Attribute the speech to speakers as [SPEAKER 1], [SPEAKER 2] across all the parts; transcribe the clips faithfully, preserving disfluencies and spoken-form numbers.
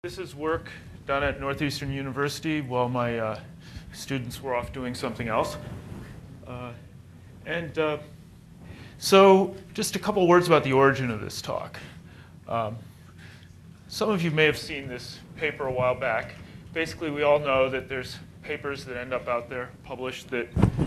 [SPEAKER 1] This is work done at Northeastern University while my uh, students were off doing something else. Uh, and uh, so just a couple words about the origin of this talk. Um, some of you may have seen this paper a while back. Basically, we all know that there's papers that end up out there published that,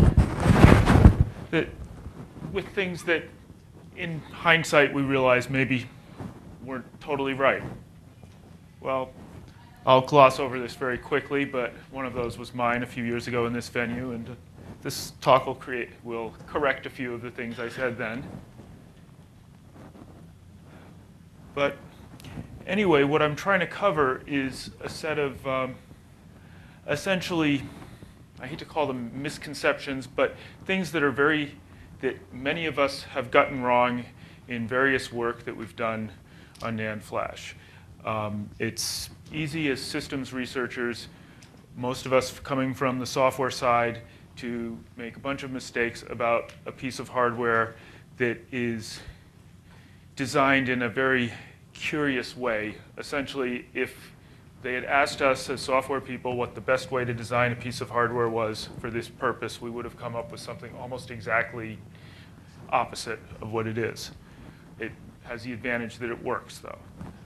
[SPEAKER 1] that with things that in hindsight we realize maybe weren't totally right. Well, I'll gloss over this very quickly, but one of those was mine a few years ago in this venue, and uh, this talk will create will correct a few of the things I said then. But anyway, what I'm trying to cover is a set of um, essentially, I hate to call them misconceptions, but things that are very that many of us have gotten wrong in various work that we've done on NAND flash. Um, it's easy as systems researchers, most of us coming from the software side, to make a bunch of mistakes about a piece of hardware that is designed in a very curious way. Essentially, if they had asked us as software people what the best way to design a piece of hardware was for this purpose, we would have come up with something almost exactly opposite of what it is. It has the advantage that it works, though.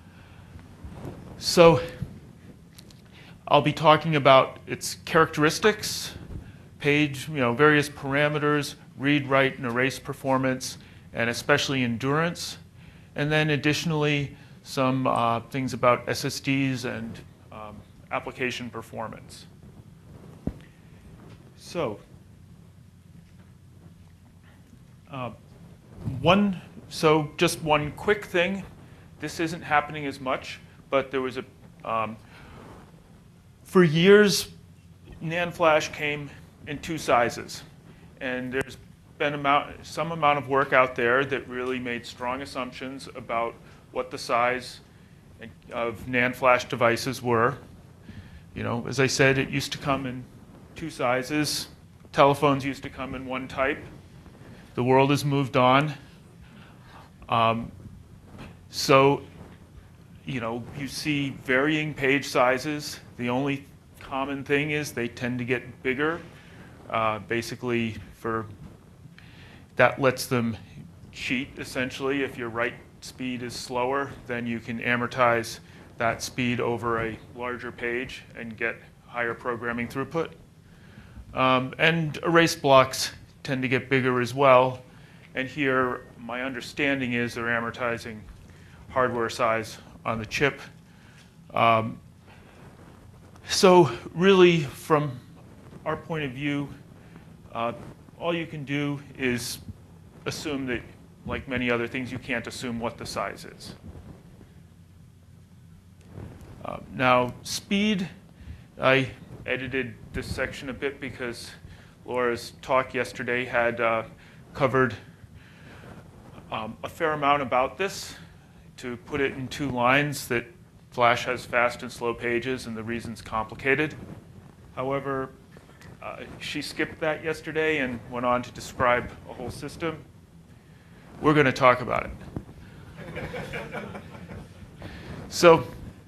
[SPEAKER 1] So I'll be talking about its characteristics, page, you know, various parameters, read, write, and erase performance, and especially endurance. And then additionally, some uh, things about S S Ds and um, application performance. So uh, one, so just one quick thing. This isn't happening as much, but there was a, um, for years, NAND flash came in two sizes. And there's been amount, some amount of work out there that really made strong assumptions about what the size of NAND flash devices were. You know, as I said, it used to come in two sizes. Telephones used to come in one type. The world has moved on. Um, so, you know, you see varying page sizes. The only common thing is they tend to get bigger. Uh, basically, for that lets them cheat, essentially. If your write speed is slower, then you can amortize that speed over a larger page and get higher programming throughput. Um, and erase blocks tend to get bigger as well. And here, my understanding is they're amortizing hardware size on the chip. Um, so really, from our point of view, uh, all you can do is assume that, like many other things, you can't assume what the size is. Uh, now, speed, I edited this section a bit because Laura's talk yesterday had uh, covered um, a fair amount about this. To put it in two lines, that Flash has fast and slow pages, and the reason's complicated. However, uh, she skipped that yesterday and went on to describe a whole system. We're going to talk about it. So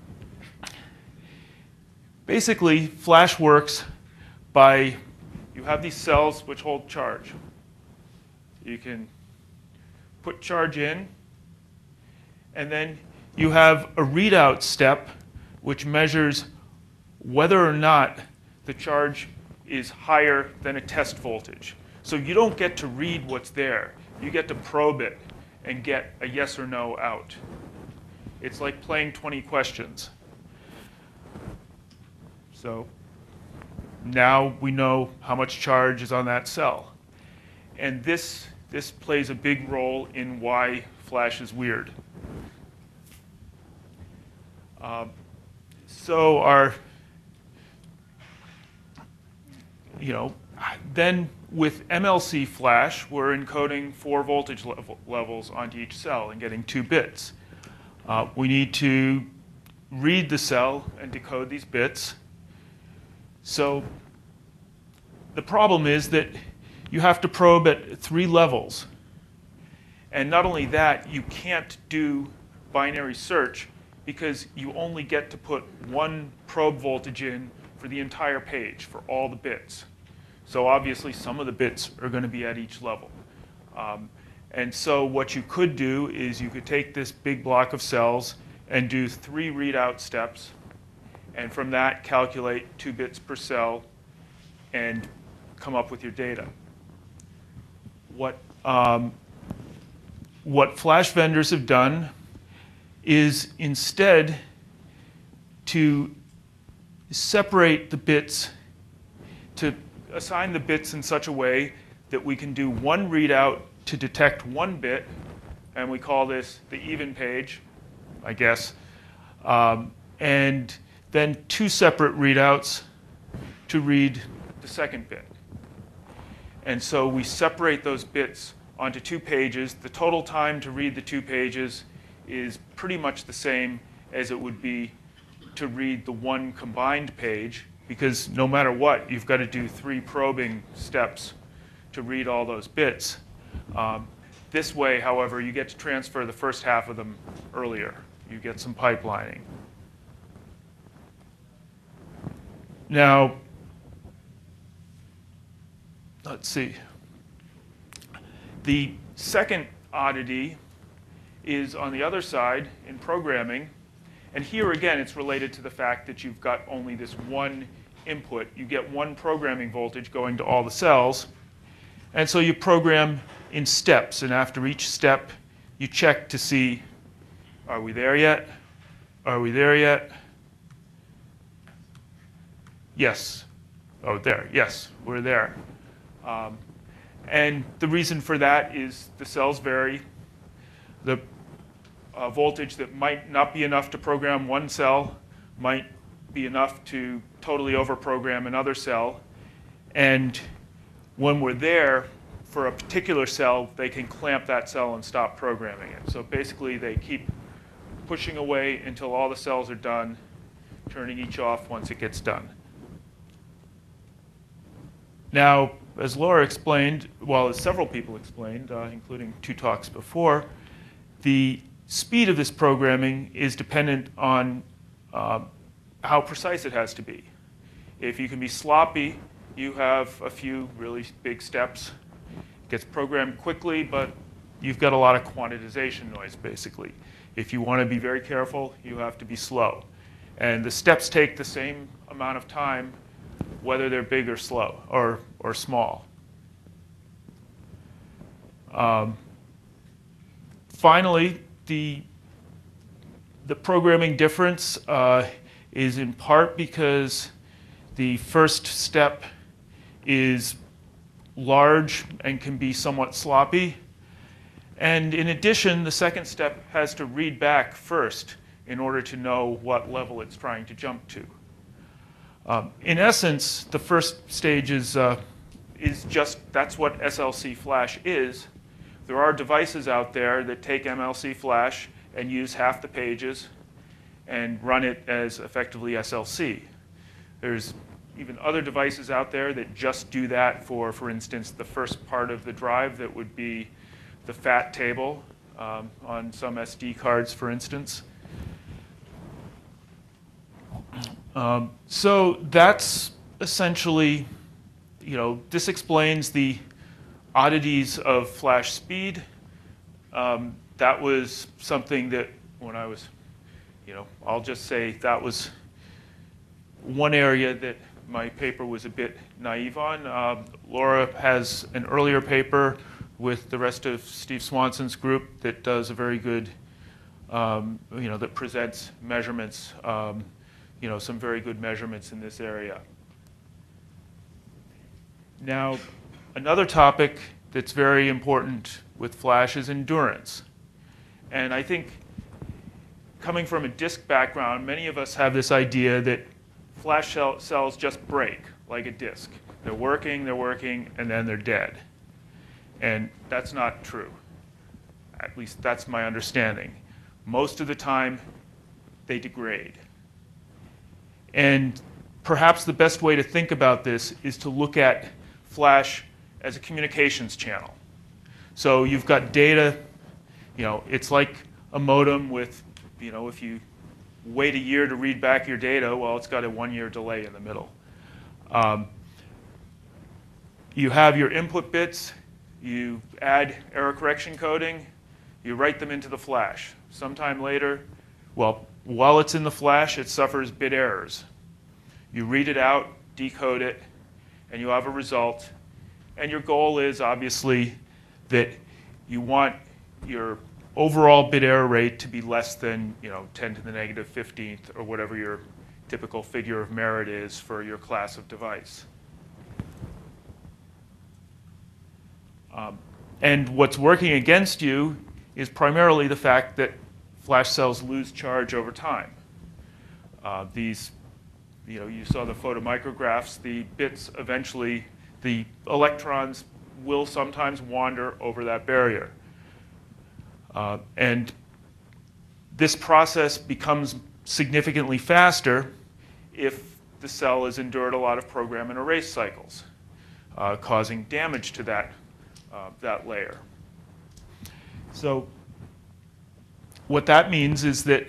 [SPEAKER 1] basically, Flash works by, you have these cells which hold charge. You can put charge in, and then you have a readout step which measures whether or not the charge is higher than a test voltage. So you don't get to read what's there. You get to probe it and get a yes or no out. It's like playing twenty questions. So now we know how much charge is on that cell. And this, this plays a big role in why Flash is weird. Um, so our, you know, then with M L C flash, we're encoding four voltage level, levels onto each cell and getting two bits. Uh, we need to read the cell and decode these bits. So the problem is that you have to probe at three levels. And not only that, you can't do binary search because you only get to put one probe voltage in for the entire page, for all the bits. So obviously some of the bits are going to be at each level. Um, and so what you could do is you could take this big block of cells and do three readout steps, and from that calculate two bits per cell and come up with your data. What, um, what flash vendors have done is instead to separate the bits, to assign the bits in such a way that we can do one readout to detect one bit, and we call this the even page, I guess, um, and then two separate readouts to read the second bit. And so we separate those bits onto two pages. The total time to read the two pages is pretty much the same as it would be to read the one combined page, because no matter what, you've got to do three probing steps to read all those bits. Um, this way, however, you get to transfer the first half of them earlier. You get some pipelining. Now, let's see. The second oddity is on the other side in programming. And here again, it's related to the fact that you've got only this one input. You get one programming voltage going to all the cells. And so you program in steps. And after each step, you check to see, are we there yet? Are we there yet? Yes. Oh, there. Yes, we're there. Um, and the reason for that is the cells vary. The uh, voltage that might not be enough to program one cell might be enough to totally overprogram another cell. And when we're there for a particular cell, they can clamp that cell and stop programming it. So basically, they keep pushing away until all the cells are done, turning each off once it gets done. Now, as Laura explained, well, as several people explained, uh, including two talks before, the speed of this programming is dependent on uh, how precise it has to be. If you can be sloppy, you have a few really big steps. It gets programmed quickly, but you've got a lot of quantization noise, basically. If you want to be very careful, you have to be slow. And the steps take the same amount of time, whether they're big or slow, or, or small. Um, finally, the, the programming difference uh, is in part because the first step is large and can be somewhat sloppy. And in addition, the second step has to read back first in order to know what level it's trying to jump to. Um, in essence, the first stage is, uh, is just, that's what S L C Flash is. There are devices out there that take M L C Flash and use half the pages and run it as effectively S L C. There's even other devices out there that just do that for, for instance, the first part of the drive that would be the FAT table um, on some S D cards, for instance. Um, so that's essentially, you know, this explains the oddities of flash speed. Um, that was something that when I was, you know, I'll just say that was one area that my paper was a bit naive on. Um, Laura has an earlier paper with the rest of Steve Swanson's group that does a very good, um, you know, that presents measurements, um, you know, some very good measurements in this area. Now, another topic that's very important with flash is endurance. And I think coming from a disk background, many of us have this idea that flash cell cells just break like a disk. They're working, they're working, and then they're dead. And that's not true. At least that's my understanding. Most of the time, they degrade. And perhaps the best way to think about this is to look at flash as a communications channel. So you've got data, you know, it's like a modem with, you know, if you wait a year to read back your data, well, it's got a one-year delay in the middle. Um, you have your input bits. You add error correction coding. You write them into the flash. Sometime later, well, while it's in the flash, it suffers bit errors. You read it out, decode it, and you have a result. And your goal is, obviously, that you want your overall bit error rate to be less than, you know, ten to the negative fifteenth, or whatever your typical figure of merit is for your class of device. Um, and what's working against you is primarily the fact that flash cells lose charge over time. Uh, these, you know, you saw the photomicrographs. The bits eventually, the electrons will sometimes wander over that barrier. Uh, and this process becomes significantly faster if the cell has endured a lot of program and erase cycles, uh, causing damage to that, uh, that layer. So what that means is that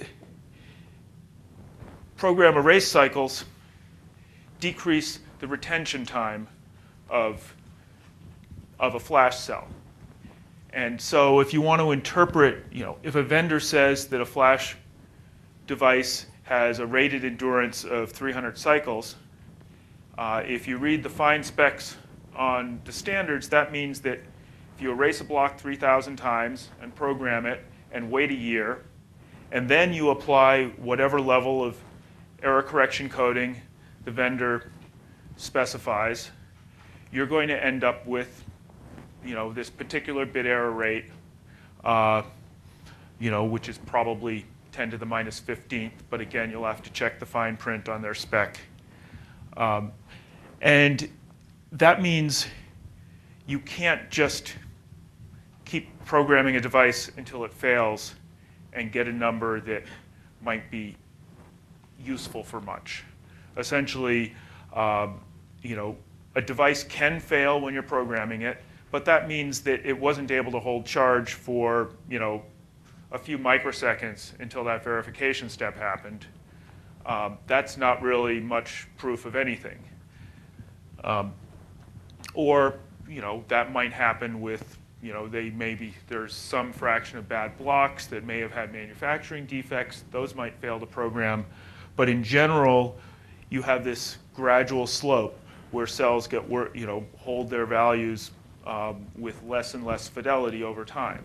[SPEAKER 1] program erase cycles decrease the retention time of, of a flash cell. And so if you want to interpret, you know, if a vendor says that a flash device has a rated endurance of three hundred cycles, uh, if you read the fine specs on the standards, that means that if you erase a block three thousand times and program it and wait a year, and then you apply whatever level of error correction coding the vendor specifies, you're going to end up with, you know, this particular bit error rate, uh, you know, which is probably ten to the minus fifteenth, but again, you'll have to check the fine print on their spec. Um, and that means you can't just keep programming a device until it fails and get a number that might be useful for much. Essentially, um, you know, a device can fail when you're programming it, but that means that it wasn't able to hold charge for, you know, a few microseconds until that verification step happened. Um, that's not really much proof of anything. Um, or, you know, that might happen with, you know, they maybe there's some fraction of bad blocks that may have had manufacturing defects. Those might fail to program. But in general, you have this gradual slope where cells get, you know, hold their values um, with less and less fidelity over time.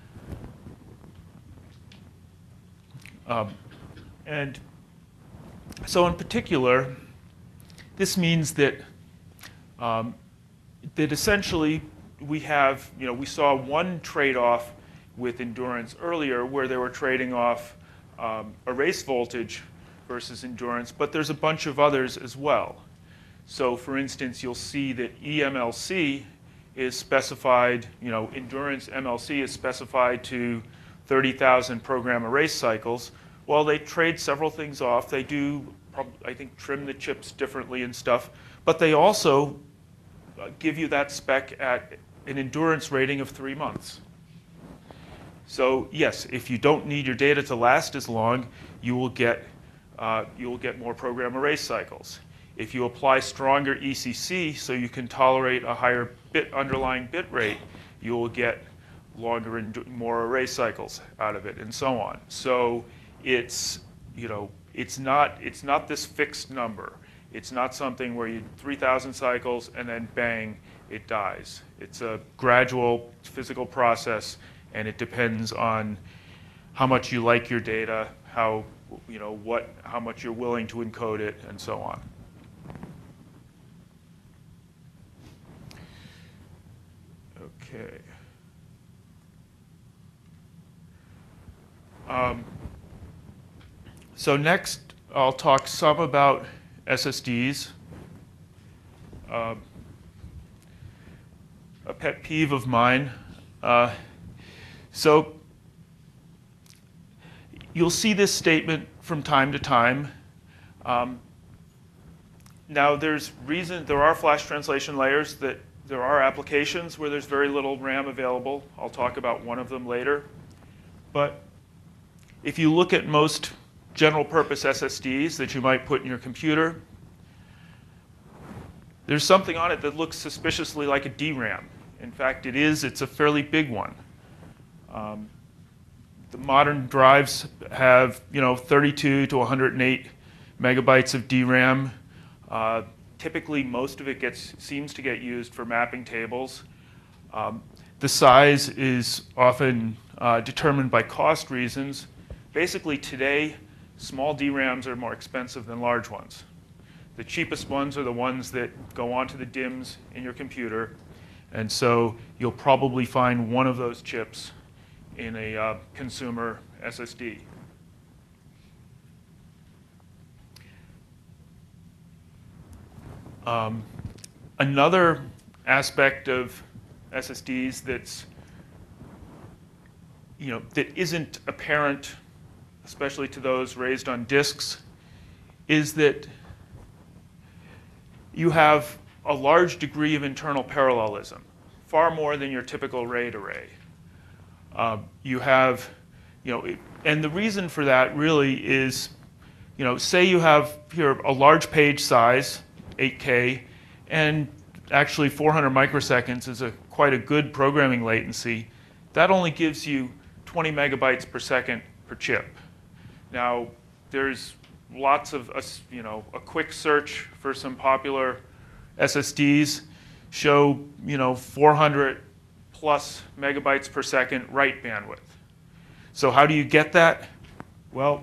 [SPEAKER 1] Um, and so in particular, this means that um, that essentially we have, you know, we saw one trade-off with endurance earlier where they were trading off um, erase voltage versus endurance, but there's a bunch of others as well. So for instance, you'll see that E M L C is specified, you know, endurance M L C is specified to thirty thousand program erase cycles. Well, they trade several things off. They do, I think, trim the chips differently and stuff, but they also give you that spec at an endurance rating of three months. So yes, if you don't need your data to last as long, you will get, uh, you will get more program erase cycles. If you apply stronger E C C so you can tolerate a higher bit underlying bit rate, you will get longer and more erase cycles out of it, and so on. So it's, you know, it's not, it's not this fixed number. It's not something where you three thousand cycles and then bang, it dies. It's a gradual physical process, and it depends on how much you like your data, how, you know, what, how much you're willing to encode it, and so on. Okay. Um, so next, I'll talk some about S S Ds. Uh, a pet peeve of mine. Uh, so you'll see this statement from time to time. Um, now there's reason, there are flash translation layers that there are applications where there's very little RAM available. I'll talk about one of them later. But if you look at most general purpose S S Ds that you might put in your computer. There's something on it that looks suspiciously like a D RAM. In fact, it is. It's a fairly big one. Um, the modern drives have, you know, thirty-two to one hundred eight megabytes of D RAM. Uh, typically, most of it gets seems to get used for mapping tables. Um, the size is often uh, determined by cost reasons. Basically, today, small D RAMs are more expensive than large ones. The cheapest ones are the ones that go onto the D I Ms in your computer. And so you'll probably find one of those chips in a uh, consumer S S D. Um, another aspect of S S Ds that's, you know, that isn't apparent, especially to those raised on disks, is that you have a large degree of internal parallelism, far more than your typical RAID array. Uh, you have, you know, and the reason for that really is, you know, say you have here a large page size, eight K, and actually four hundred microseconds is a quite a good programming latency. That only gives you twenty megabytes per second per chip. Now, there's lots of, uh, you know, a quick search for some popular S S Ds show, you know, four hundred plus megabytes per second write bandwidth. So how do you get that? Well,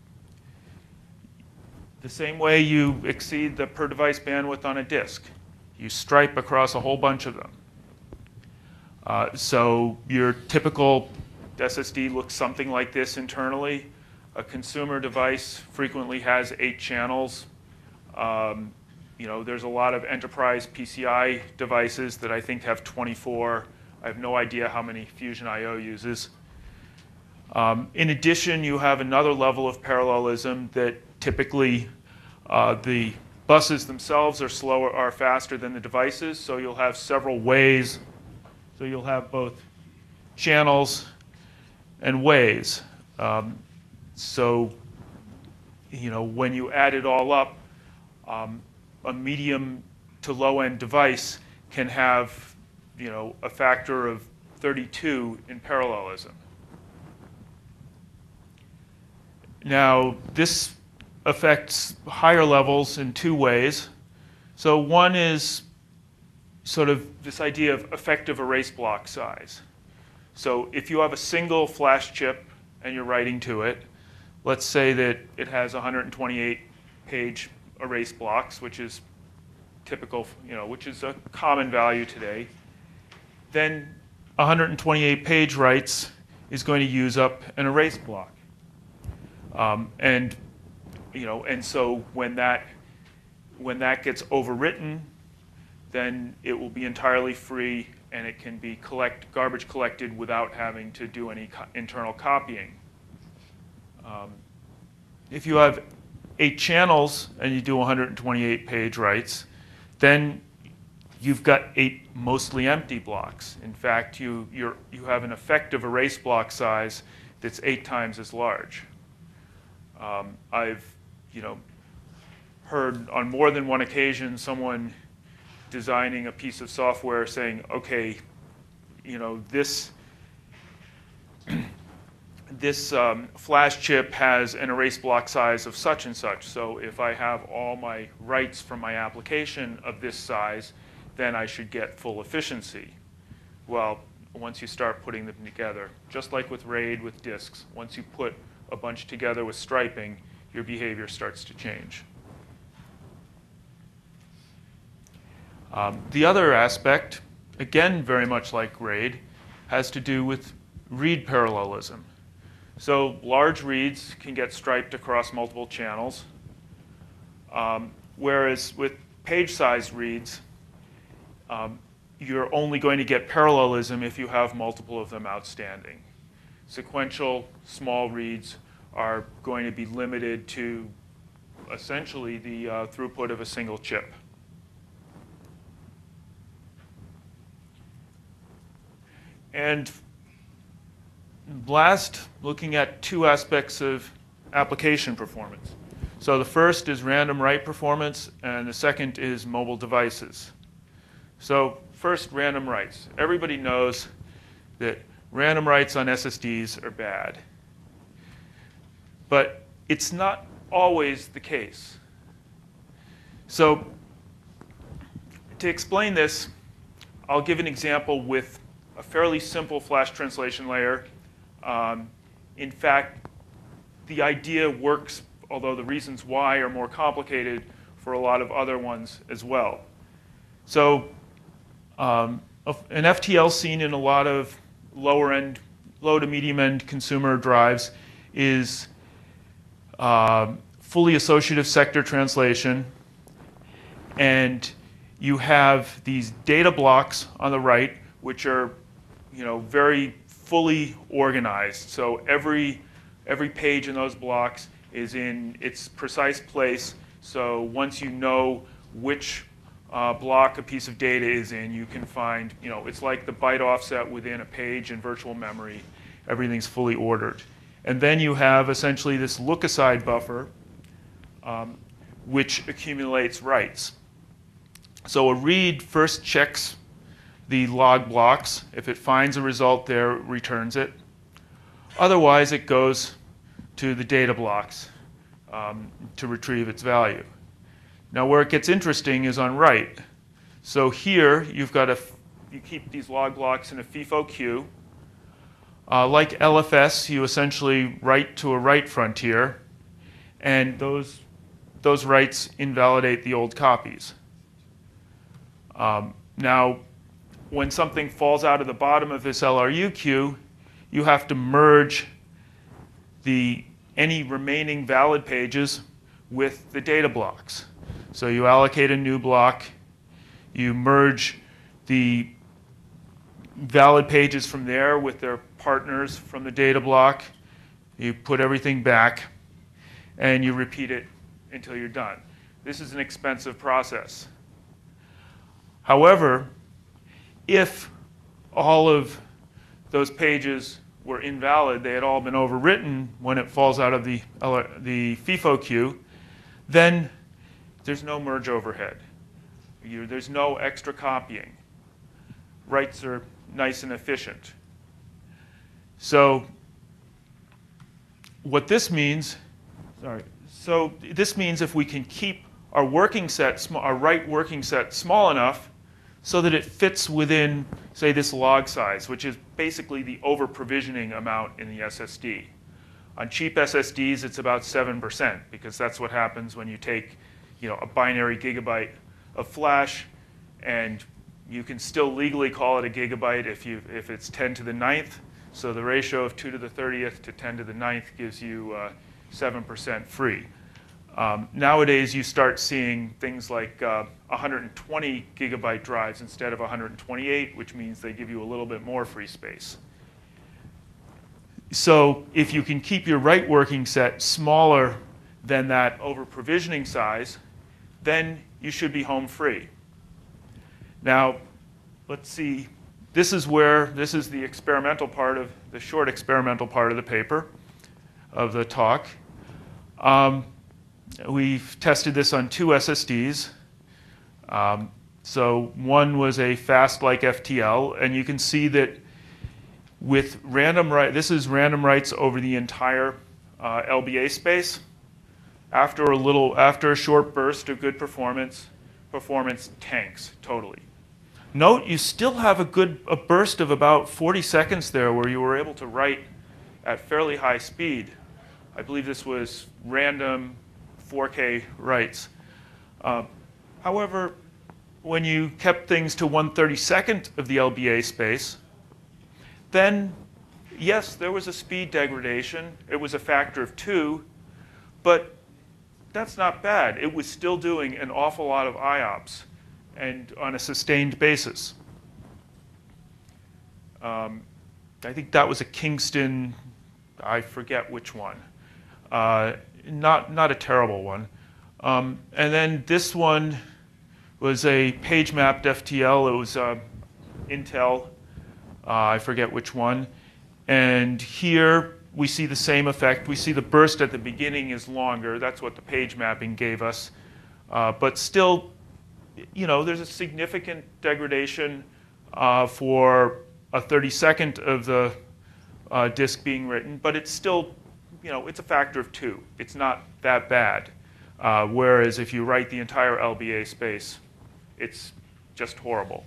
[SPEAKER 1] the same way you exceed the per device bandwidth on a disk. You stripe across a whole bunch of them. Uh, so your typical S S D looks something like this internally. A consumer device frequently has eight channels. Um, you know, there's a lot of enterprise P C I devices that I think have twenty-four. I have no idea how many Fusion I O uses. Um, in addition, you have another level of parallelism that typically uh, the buses themselves are slower, are faster than the devices, so you'll have several ways. So you'll have both channels and ways. Um, so, you know, when you add it all up, um, a medium to low-end device can have, you know, a factor of thirty-two in parallelism. Now, this affects higher levels in two ways. So one is sort of this idea of effective erase block size. So if you have a single flash chip and you're writing to it, let's say that it has one hundred twenty-eight page erase blocks, which is typical, you know, which is a common value today, then one hundred twenty-eight page writes is going to use up an erase block. Um, and, you know, and so when that, when that gets overwritten, then it will be entirely free and it can be collect, garbage collected without having to do any co internal copying. Um, if you have eight channels and you do one hundred twenty-eight page writes, then you've got eight mostly empty blocks. In fact, you, you're, you have an effective erase block size that's eight times as large. Um, I've, you know, heard on more than one occasion someone designing a piece of software saying, okay, you know, this, this um, flash chip has an erase block size of such and such. So if I have all my writes from my application of this size, then I should get full efficiency. Well, once you start putting them together, just like with RAID with disks, once you put a bunch together with striping, your behavior starts to change. Um, the other aspect, again very much like RAID, has to do with read parallelism. So large reads can get striped across multiple channels, um, whereas with page-sized reads, um, you're only going to get parallelism if you have multiple of them outstanding. Sequential small reads are going to be limited to essentially the uh, throughput of a single chip. And last, looking at two aspects of application performance. So the first is random write performance, and the second is mobile devices. So first, random writes. Everybody knows that random writes on S S Ds are bad. But it's not always the case. So to explain this, I'll give an example with a fairly simple flash translation layer. Um, in fact, the idea works, although the reasons why are more complicated for a lot of other ones as well. So um, an F T L seen in a lot of lower end, low to medium end consumer drives is uh, fully associative sector translation. And you have these data blocks on the right, which are, you know, very fully organized. So every, every page in those blocks is in its precise place. So once you know which uh, block a piece of data is in, you can find, you know, it's like the byte offset within a page in virtual memory. Everything's fully ordered. And then you have essentially this look-aside buffer, um, which accumulates writes. So a read first checks the log blocks. If it finds a result there, it returns it. Otherwise, it goes to the data blocks um, to retrieve its value. Now, where it gets interesting is on write. So here, you've got a, you keep these log blocks in a FIFO queue. Uh, like L F S, you essentially write to a write frontier, and those, those writes invalidate the old copies. Um, now, when something falls out of the bottom of this L R U queue, you have to merge the, any remaining valid pages with the data blocks. So you allocate a new block, you merge the valid pages from there with their partners from the data block, you put everything back, and you repeat it until you're done. This is an expensive process. However, if all of those pages were invalid, they had all been overwritten when it falls out of the, the FIFO queue, then there's no merge overhead. You, there's no extra copying. Writes are nice and efficient. So what this means, sorry, so this means if we can keep our working set, our write working set small enough so that it fits within, say, this log size, which is basically the over-provisioning amount in the S S D. On cheap S S Ds, it's about seven percent, because that's what happens when you take, you know, a binary gigabyte of flash, and you can still legally call it a gigabyte if, you, if it's ten to the ninth. So the ratio of two to the thirtieth to ten to the ninth gives you uh, seven percent free. Um, nowadays, you start seeing things like uh, one hundred twenty gigabyte drives instead of one hundred twenty-eight, which means they give you a little bit more free space. So if you can keep your write working set smaller than that over-provisioning size, then you should be home free. Now, let's see. This is where, this is the experimental part of, the short experimental part of the paper, of the talk. Um, we've tested this on two S S Ds. Um, so one was a fast like F T L, and you can see that with random write, this is random writes over the entire uh, L B A space. After a little, after a short burst of good performance, performance tanks totally. Note you still have a good a burst of about forty seconds there where you were able to write at fairly high speed. I believe this was random four K writes. Uh, however, when you kept things to one thirty-second of the L B A space, then yes, there was a speed degradation. It was a factor of two, but that's not bad. It was still doing an awful lot of I O P S, and on a sustained basis. Um, I think that was a Kingston, I forget which one. Uh, not, not a terrible one. Um, and then this one was a page-mapped F T L. It was uh, Intel. Uh, I forget which one. And here, we see the same effect. We see the burst at the beginning is longer. That's what the page mapping gave us. Uh, but still, you know, there's a significant degradation uh, for a thirty-second of the uh, disk being written, but it's still, you know, it's a factor of two. It's not that bad. Uh, whereas if you write the entire L B A space, it's just horrible.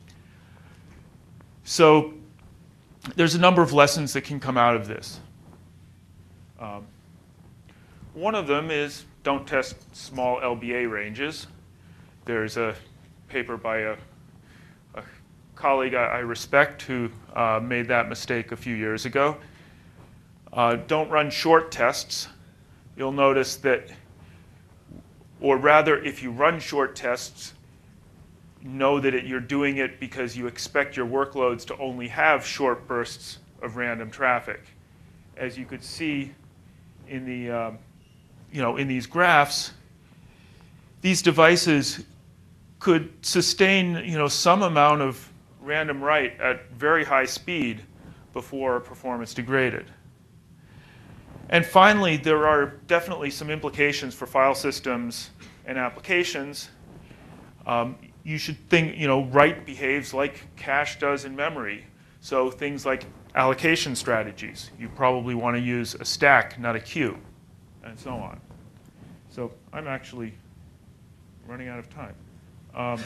[SPEAKER 1] So there's a number of lessons that can come out of this. Um, one of them is don't test small L B A ranges. There's a paper by a, a colleague I, I respect who uh, made that mistake a few years ago. Uh, don't run short tests. You'll notice that, or rather, if you run short tests, know that it, you're doing it because you expect your workloads to only have short bursts of random traffic. As you could see in the, um, you know, in these graphs, these devices could sustain, you know, some amount of random write at very high speed before performance degraded. And finally, there are definitely some implications for file systems and applications. Um, you should think, you know, write behaves like cache does in memory. So things like allocation strategies. You probably want to use a stack, not a queue, and so on. So I'm actually running out of time. Um,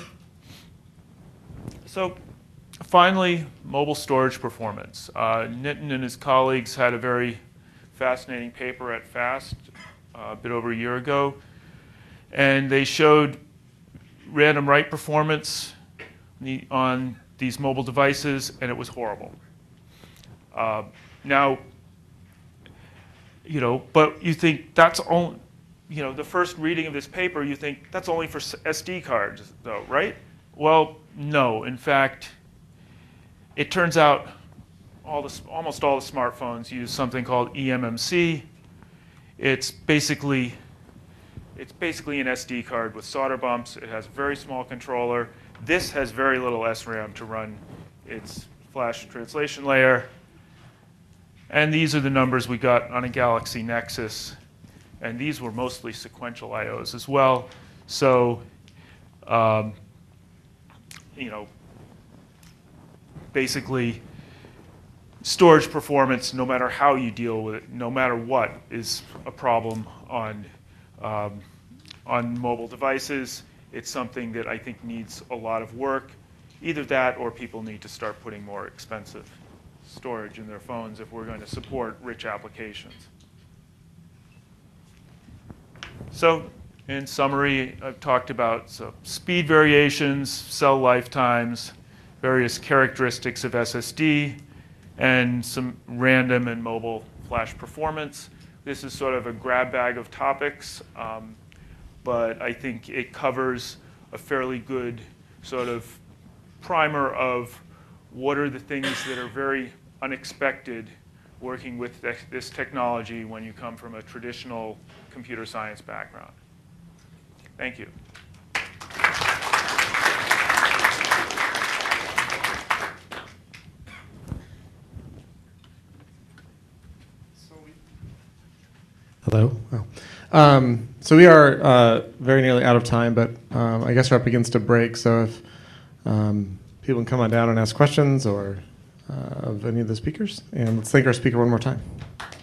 [SPEAKER 1] so finally, mobile storage performance. Uh, Nitin and his colleagues had a very fascinating paper at FAST uh, a bit over a year ago, and they showed random write performance on these mobile devices, and it was horrible. Uh, now, you know, but you think that's only, you know, the first reading of this paper, you think that's only for S D cards, though, right? Well, no. In fact, it turns out all the, almost all the smartphones use something called E M M C. It's basically It's basically an S D card with solder bumps. It has a very small controller. This has very little S RAM to run its flash translation layer. And these are the numbers we got on a Galaxy Nexus. And these were mostly sequential I Os as well. So, um, you know, basically, storage performance, no matter how you deal with it, no matter what, is a problem on Um, on mobile devices. It's something that I think needs a lot of work. Either that or people need to start putting more expensive storage in their phones if we're going to support rich applications. So in summary, I've talked about so speed variations, cell lifetimes, various characteristics of S S D, and some random and mobile flash performance. This is sort of a grab bag of topics, um, but I think it covers a fairly good sort of primer of what are the things that are very unexpected working with this technology when you come from a traditional computer science background. Thank you.
[SPEAKER 2] Hello. Oh. Um, so we are uh, very nearly out of time, but um, I guess we're up against a break. So if um, people can come on down and ask questions or uh, of any of the speakers, and let's thank our speaker one more time.